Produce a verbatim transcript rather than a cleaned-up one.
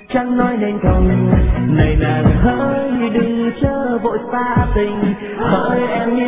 chẳng nói nên không. Này nàng hỡi đừng chớ vội xa tình, hỡi em